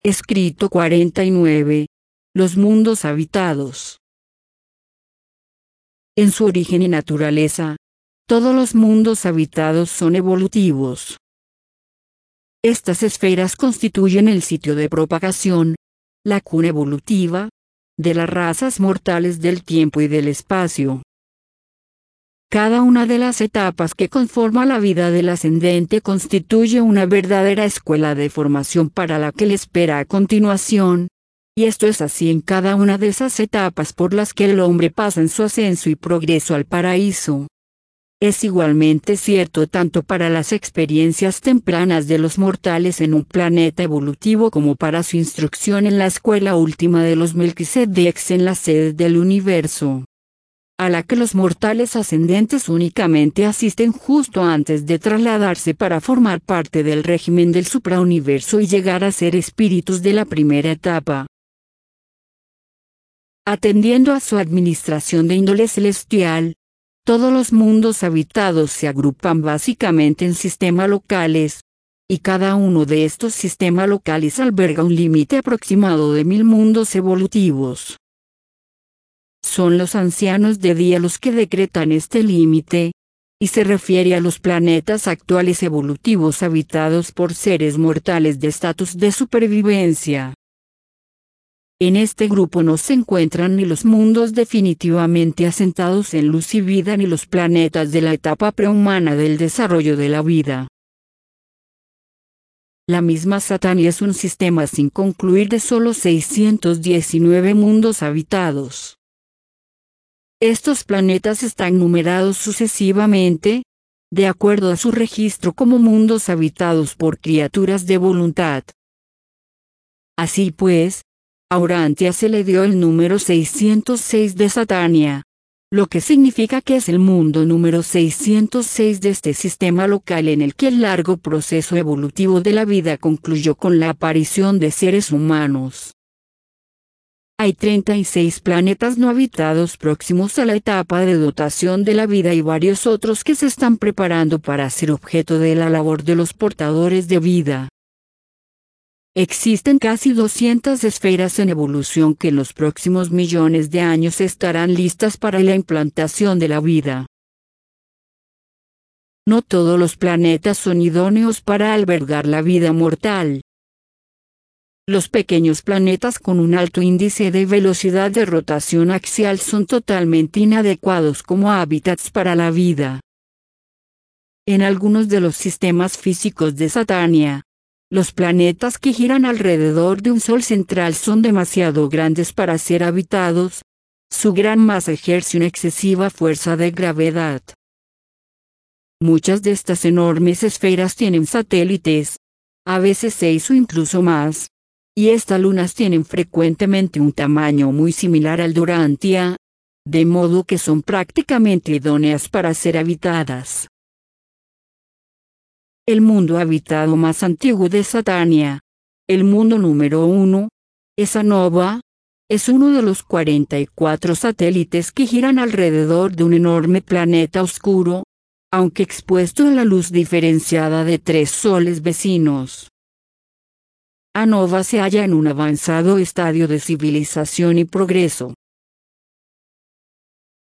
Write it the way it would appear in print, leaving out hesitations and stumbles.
Escrito 49. Los mundos habitados. En su origen y naturaleza, todos los mundos habitados son evolutivos. Estas esferas constituyen el sitio de propagación, la cuna evolutiva, de las razas mortales del tiempo y del espacio. Cada una de las etapas que conforma la vida del ascendente constituye una verdadera escuela de formación para la que le espera a continuación, y esto es así en cada una de esas etapas por las que el hombre pasa en su ascenso y progreso al paraíso. Es igualmente cierto tanto para las experiencias tempranas de los mortales en un planeta evolutivo como para su instrucción en la escuela última de los Melquisedec's en la sede del universo, a la que los mortales ascendentes únicamente asisten justo antes de trasladarse para formar parte del régimen del suprauniverso y llegar a ser espíritus de la primera etapa. Atendiendo a su administración de índole celestial, todos los mundos habitados se agrupan básicamente en sistemas locales, y cada uno de estos sistemas locales alberga un límite aproximado de 1000 mundos evolutivos. Son los ancianos de día los que decretan este límite, y se refiere a los planetas actuales evolutivos habitados por seres mortales de estatus de supervivencia. En este grupo no se encuentran ni los mundos definitivamente asentados en luz y vida ni los planetas de la etapa prehumana del desarrollo de la vida. La misma Satania es un sistema sin concluir de solo 619 mundos habitados. Estos planetas están numerados sucesivamente, de acuerdo a su registro como mundos habitados por criaturas de voluntad. Así pues, a Urantia se le dio el número 606 de Satania, lo que significa que es el mundo número 606 de este sistema local en el que el largo proceso evolutivo de la vida concluyó con la aparición de seres humanos. Hay 36 planetas no habitados próximos a la etapa de dotación de la vida y varios otros que se están preparando para ser objeto de la labor de los portadores de vida. Existen casi 200 esferas en evolución que en los próximos millones de años estarán listas para la implantación de la vida. No todos los planetas son idóneos para albergar la vida mortal. Los pequeños planetas con un alto índice de velocidad de rotación axial son totalmente inadecuados como hábitats para la vida. En algunos de los sistemas físicos de Satania, los planetas que giran alrededor de un sol central son demasiado grandes para ser habitados. Su gran masa ejerce una excesiva fuerza de gravedad. Muchas de estas enormes esferas tienen satélites, a veces 6 o incluso más, y estas lunas tienen frecuentemente un tamaño muy similar al de Urantia, de modo que son prácticamente idóneas para ser habitadas. El mundo habitado más antiguo de Satania, el mundo número 1, Esa Nova, es uno de los 44 satélites que giran alrededor de un enorme planeta oscuro, aunque expuesto a la luz diferenciada de 3 soles vecinos. Anova se halla en un avanzado estadio de civilización y progreso.